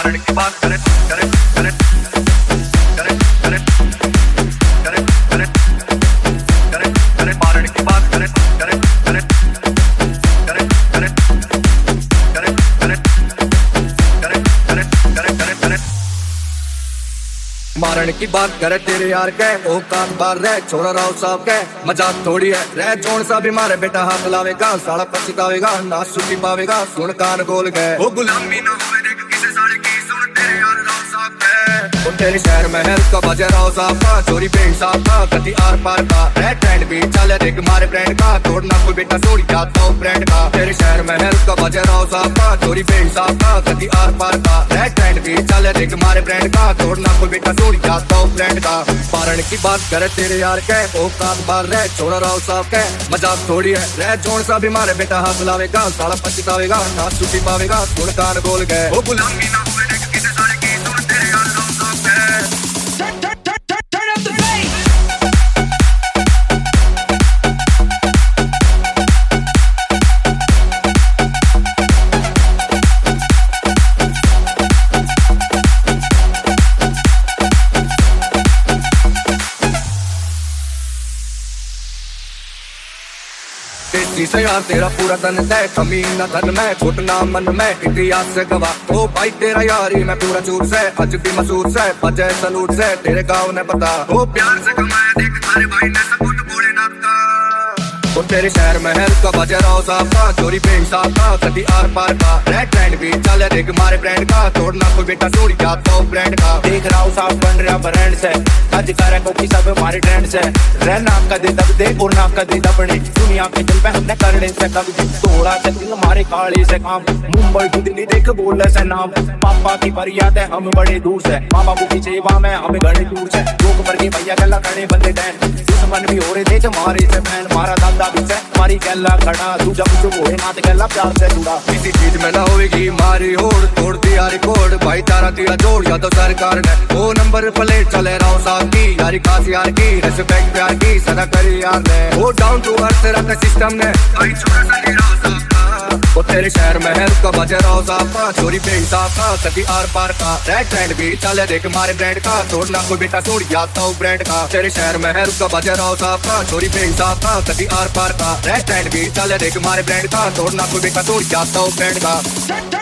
मारने की बात करे करे करे करे करे करे करे करे करे मारने की बात करे करे करे करे करे करे करे करे करे करे करे करे मारने की बात करे तेरे यार के ओ कान बार रह छोरा राव साहब के मजाक थोड़ी है रह जोन सा भी मारे बेटा हाथ लावेगा साला पछतावेगा ना सुखी पावेगा सुन कान गोल गए वो गुलामी ना होवे देख किसे साले की सुन तेरे यार राव साहब के ओ तेरे शहर महल का बजा राव साहब का चोरी पेंट साहब का कति आर पार का रह ट्रेंड भी चले देख मारे ब्रांड का तोड़ना कोई बेटा सोड़ी जाता हूँ ब्रांड का तेरे शहर महल का बजा राव साहब का चोरी पेंट साहब का कति आर पार का रह ट्रेंड भी चले देख मारे ब्रांड का तोड़ना कोई बेटा जाता हूँ ब्रांड का पारण की बात करे तेरे यार के ओ कान बार रह छोरा राव साहब के मजाक थोड़ी है रह जोन सा भी मारे बेटा हाथ लावेगा साला पछतावेगा ना सुखी पावेगा सुन कान गोल गए वो गुलामी ना होवे देख किसे साले की सुन तेरे यार राव साहब के से यार तेरा पूरा तन है कमी न धन में घुटना मन में इतिहास से गवाह ओ भाई तेरा यारी मैं पूरा चूर से आज भी मसूर से बजे सलूट से तेरे गाँव ने पता ओ प्यार से कमाया देख तारे भाई ने सबूत भोलेनाथ का ओ तेरे शहर महल का बजा राव साहब का चोरी पेंट साहब का कति आर पार का रेड ट्रेंड भी चले देख मारे ब्रांड का तोड़ना कोई बेटा सोड़ी जाता हूँ ब्रांड का देख राव साहब बन रहा ब्रांड से आज कर कोकी सब हमारे ट्रेंड से रहना कदे दब दे और ना कदे दबने दुनिया के दिल पे हमने करने से कभी तोड़ा चक्की हमारे काले से काम मुंबई की दिल्ली देख बोले से नाम पापा की फरियाद है हम बड़े दूर से माँ बाबू की सेवा में हमें घड़े दूर से लोग पर के भैया गला खड़े बंदे डैन दुश्मन भी हो रहे थे हमारे से बहन हमारा दादा भी से हमारी गला खड़ा तू जब चुप हो नाथ गला प्यार से जुड़ा किसी चीज में ना होगी मारी होड़ तोड़ दिया रिकॉर्ड भाईचारा दिया जोड़ या तो सरकार ने वो नंबर प्लेट चले राव साहब की यारी खास यार की रिस्पेक्ट प्यार की सदा करी यार ने वो डाउन टू अर्थ रखा सिस्टम ने भाई छोरा सली राव साहब का वो तेरे शहर महल का बजा राव साहब का चोरी पेंट साहब का कति आर पार का रेड ट्रेंड भी चले देख मारे ब्रांड का तोड़ना कोई बेटा सोड़ी जाता हूँ ब्रांड का तेरे शहर महल का बजा राव साहब का चोरी पेंट साहब का कति आर पार का रेड ट्रेंड भी चले देख मारे ब्रांड का तोड़ना कोई बेटा सोड़ी जाता हूँ ब्रांड का